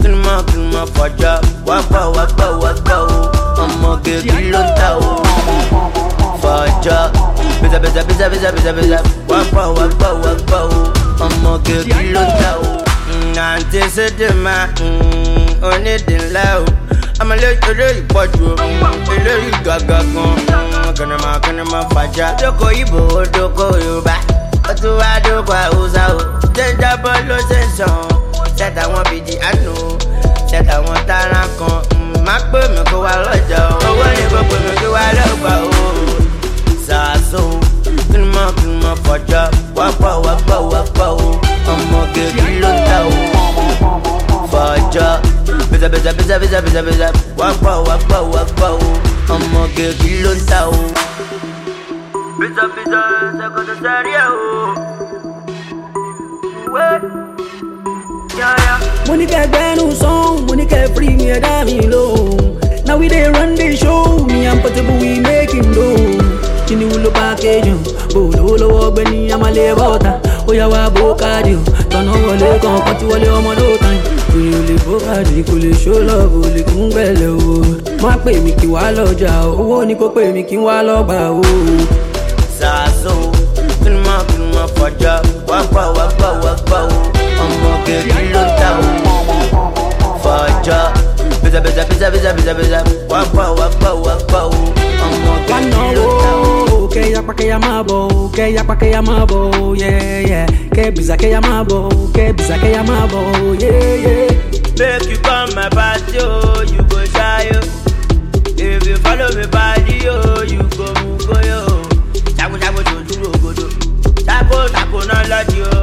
Kilma fàjà. Wagba o. Ọmọge kí ló ń ta o. Fàjà. Biza. Wagba o. Ọmọge kí ló ń ta o. Àǹtí Sídìmá, onídìínlá o. Àmọ́ eléyìí pọ̀jù o, eléyìí gàgà kan. Kànáà fàjà. Dóko Ìgbò, dóko Yorùbá, ó tún wá dóko Haúsá o. Jẹ́jà bọ́ ló ṣe ń sàn, ṣẹ́ta wọn bìdí àánú, ṣẹ́ta wọn tààrà kan. Má pè mí kó wá lọ́jà o, owó ni kò pè mí kó wá lọ́gbà o. Sàásò, kílùmọ̀ fàjà. Wagba o. Ọmọge kí ló ń ta o. Fàjà. Biza. Wagba o. Ọmọge kí ló ń ta o. Biza, ṣàkóso sáré o. Mo ní kẹ́ gbẹ́nu song, mo ní kẹ́ free mi ẹ̀dá mi lóhùn. Now we dey run the show, me and Portable we making dough. Kini wulo package bó lówó lọ́wọ́ gbẹ́ni amalẹ̀ bọ́ta. Ó yá wá bó káàdì o, tọ̀nà wọlé kan tí wọlé ọmọ ló tán. Kòlè ò lè bó káàdì, kò lè show love, ò lè kún gbẹ̀lẹ̀ o. Má pè mí kí wá lọ́jà o, owó ni kò pè mí kí wá lọ́gbà o. Sàásò, kílùmọ̀ fàjà. Wagba o. Ọmọge kí ló ń ta o. Fàjà. Biza. Wagba o. Ọmọge kí ló ń ta o. Kẹ́ ya máa bọ̀, kẹ́ ya máa bọ̀, yeah. Kẹ́ biza kẹ́ ya máa bọ̀, yeah. Make you come my party, oh, you go shy, oh. If you follow me body, oh, you go mugo, yo. Chago, jojo, rogodo. Chago, no lodi, oh.